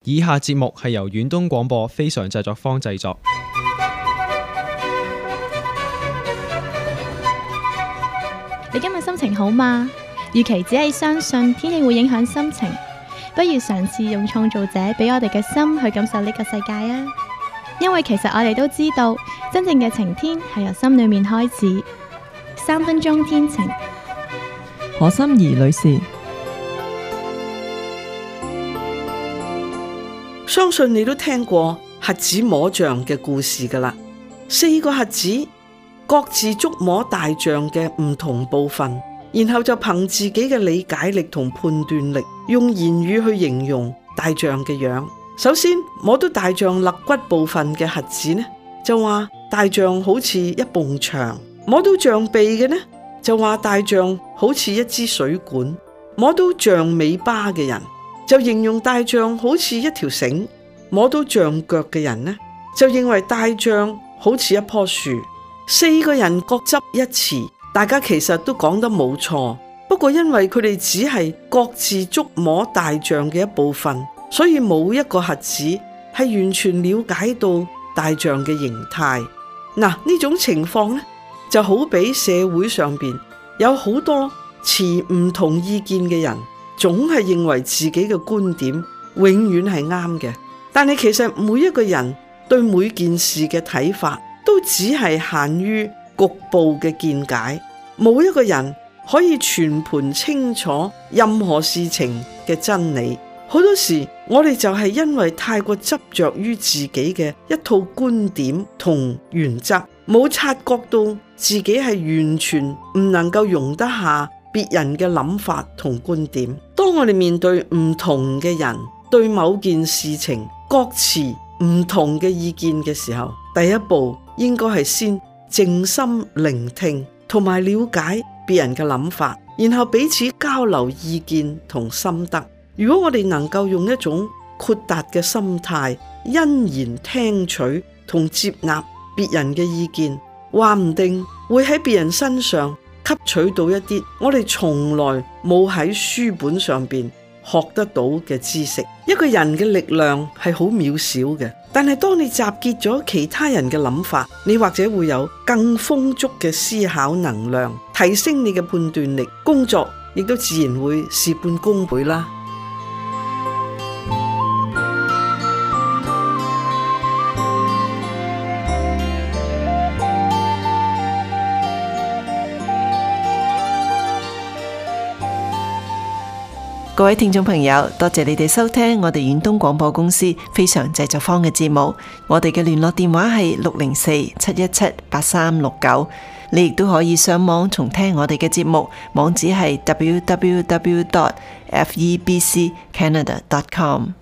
以下節目係由遠東廣播非常製作坊製作。 你今日心情好嗎？與其只係相信天氣會影響心情，不如嘗試用創造者俾我哋嘅心去感受呢個世界啊！因為其實我哋都知道，真正嘅晴天係由心裏面開始。3分鐘天晴， 何心怡女士。 相信你都聽過瞎子摸象嘅故事㗎喇。4個瞎子各自觸摸大象嘅唔同部分，然後就憑自己嘅理解力同判斷力，用言語去形容大象嘅樣。首先摸到大象肋骨部分嘅瞎子呢，就話大象好似一埲牆；摸到象鼻嘅呢，就話大象好似一支水管；摸到象尾巴嘅人，就形容大象好似一條繩；摸到象腳嘅人呢，就認為大象好似一棵樹。4個人各執一詞，大家其實都講得冇錯，不過因為佢哋只係各自觸摸大象嘅一部分，所以冇一個瞎子係完全了解到大象嘅形態。呢種情況呢，就好比社會上邊有好多持唔同意見嘅人，總係認為自己嘅觀點永遠係啱嘅，但係其實每一個人對每件事嘅睇法都只係限於局部嘅見解，冇一個人可以全盤清楚任何事情嘅真理。好多時我哋就係因為太過執着於自己嘅一套觀點同原則，冇察覺到自己係完全唔能夠容得下別人嘅諗法同觀點。當我哋面對唔同嘅人對某件事情各持唔同嘅意見嘅時候，第一步應該係先靜心聆聽同埋了解別人嘅諗法，然後彼此交流意見同心得。如果我哋能夠用一種豁達嘅心態，欣然聽取同接納別人嘅意見，話唔定會喺別人身上吸取到一啲我哋從來冇喺書本上邊學得到嘅知識。一個人嘅力量係好渺小嘅，但係當你集結咗其他人嘅諗法，你或者會有更豐足嘅思考能量，提升你嘅判斷力，工作亦都自然會事半功倍啦。 各位聽眾朋友，多謝你哋收聽我哋遠東廣播公司非常製作坊嘅節目。我哋嘅聯絡電話係604-717-8369。你亦都可以上網重聽我哋嘅節目，網址係www.febccanada.com。